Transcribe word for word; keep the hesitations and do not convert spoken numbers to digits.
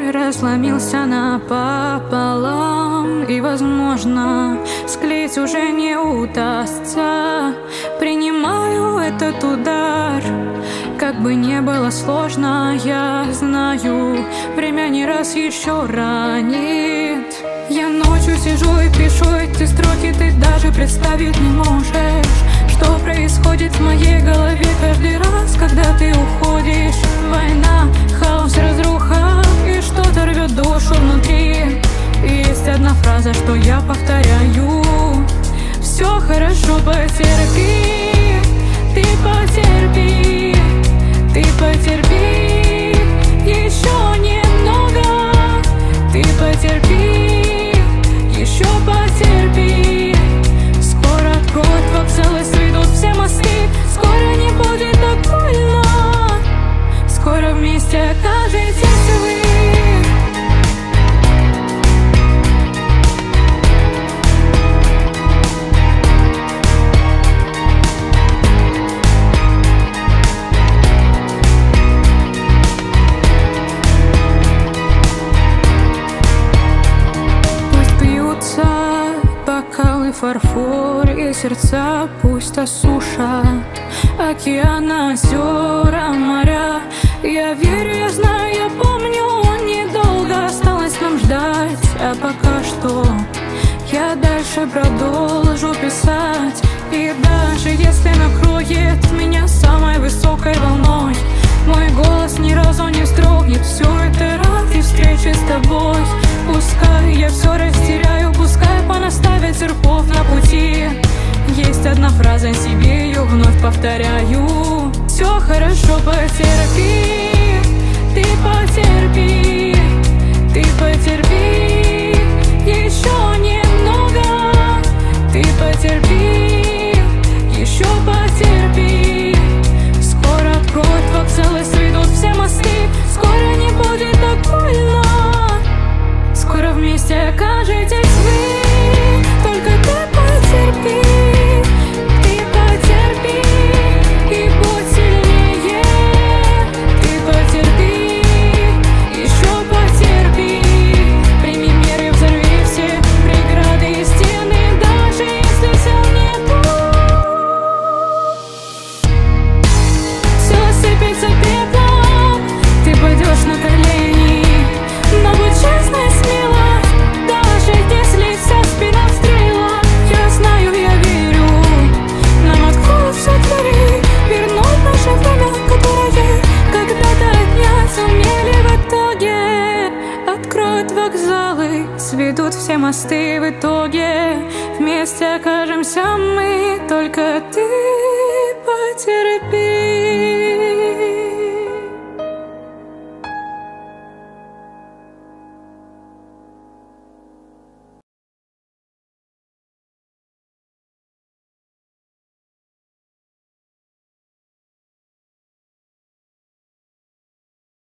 мир разломился напополам, и, возможно, склеить уже не удастся. Принимаю этот удар, как бы не было сложно, я знаю, время не раз еще ранит. Я ночью сижу и пишу эти строки, ты даже представить не можешь, что происходит в моей голове каждый раз, когда ты уходишь. Война, хаос, разруха, и что-то рвет душу внутри. И есть одна фраза, что я повторяю: все хорошо, потерпи, ты потерпи, ты потерпи, еще немного, ты потерпи, еще потерпи. Скоро откроют вокзалы, сведут все мосты, скоро не будет так больно, скоро вместе окажетесь вы. Бокалы, фарфор и сердца пусть осушат океаны, озера, моря. Я верю, я знаю, я помню, недолго осталось нам ждать. А пока что я дальше продолжу писать. И даже если накроет меня самой высокой волной, мой голос ни разу не вздрогнет. Все это ради встречи с тобой. Пускай я все растеряю, пускай понаставят церковь на пути. Есть одна фраза, себе ее вновь повторяю: все хорошо, потерпи, ты потерпи, ты потерпи, еще немного, ты потерпи, еще потерпи. Скоро откроют вокзалы, сведут все мосты, скоро не будет так больно, скоро вместе окажетесь вы. Только ты потерпи, ты потерпи и будь сильнее. Ты потерпи, еще потерпи. Прими меры, взорви все преграды и стены, даже если сил нету. Все сыпется пеплом, ты пойдешь на колени, но будь честна и смела, даже если вся спина в стрелах. Я знаю, я верю, нам откроют все двери, вернут наше время, которое когда-то отнять сумели в итоге. Откроют вокзалы, сведут все мосты, в итоге вместе окажемся мы. Только ты потерпи.